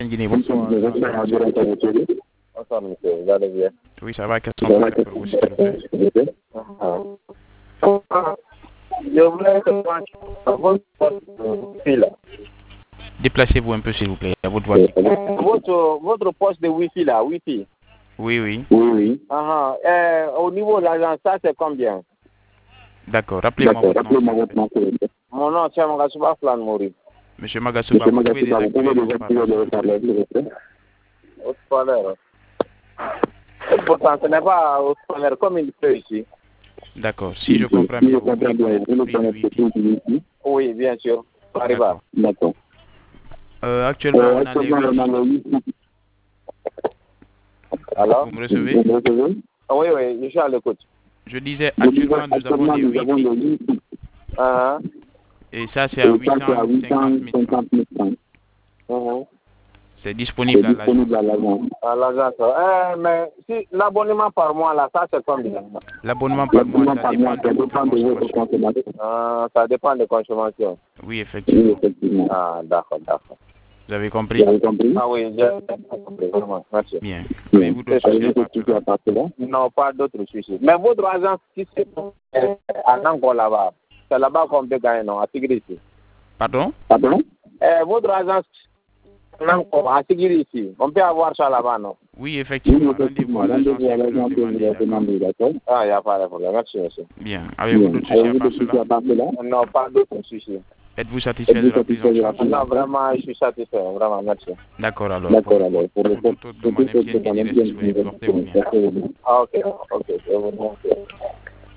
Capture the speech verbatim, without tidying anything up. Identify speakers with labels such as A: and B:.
A: Guinée, bonsoir.
B: Bonsoir, monsieur. Vous allez bien?
A: Oui, ça va. Qu'est-ce qu'on peut faire pour vous, s'il vous plaît?
B: Ah. Je voulais savoir votre fil.
A: Déplacez-vous un peu, s'il vous plaît. À votre voix.
B: Votre, votre poste de Wi-Fi là, Wi-Fi.
A: Oui, oui.
B: Oui, oui. Uh-huh. euh, au niveau de l'agence, ça c'est combien?
A: D'accord. Rappelez-moi votre nom.
B: Mon nom, c'est Magasuba Flan Mori.
A: Monsieur Magasuba, vous pouvez désactiver le haut-parleur.
B: Haut-parleur. Pourtant, ce n'est pas haut-parleur comme il peut ici.
A: D'accord. Si je comprends bien, vous voulez connaître le prix du Wi-Fi.
B: Oui, bien sûr. Arriva.
A: D'accord. Euh, actuellement, on a les Wi-Fi.
B: Alors?
A: Vous me recevez?
B: Oui, oui, je suis à l'écoute.
A: Je disais, actuellement, nous avons des Wi-Fi.
B: Uh-huh.
A: Et ça, c'est à huit cent cinquante mille francs.
B: Uh-huh.
A: C'est disponible à l'agence.
B: À l'agence. Euh, mais si l'abonnement par mois, là, ça c'est combien?
A: L'abonnement par mois, ça dépend de votre consommation.
B: Ah, ça dépend de consommation.
A: Oui, effectivement.
B: Ah, d'accord, d'accord.
A: Vous avez compris?
B: Ah oui, j'ai compris, vraiment. Merci.
A: Bien. Avez-vous d'autres soucis à part cela?
B: Non, pas d'autres soucis. Mais votre agence, qui c'est à Nango là-bas? C'est là-bas qu'on peut gagner, non? À Tigrissi.
A: Pardon?
B: Pardon? Euh, votre agence, Nango, à Tigrissi. On peut avoir ça là-bas, non?
A: Oui, effectivement. Rendez-vous à l'agence et vous leur demandez, d'accord?
B: Ah, il n'y a pas de problème. Merci, monsieur.
A: Bien. Avez-vous d'autres soucis à part cela?
B: Non, pas d'autres soucis.
A: Êtes-vous satisfait de la prise en charge?
B: Non, vraiment, je suis satisfait. Vraiment, merci.
A: D'accord, alors. D'accord, alors. Pour le compte de mon M T N, il reste disponible. Portez-vous bien.
B: Ah, ok, ok. Je vous remercie.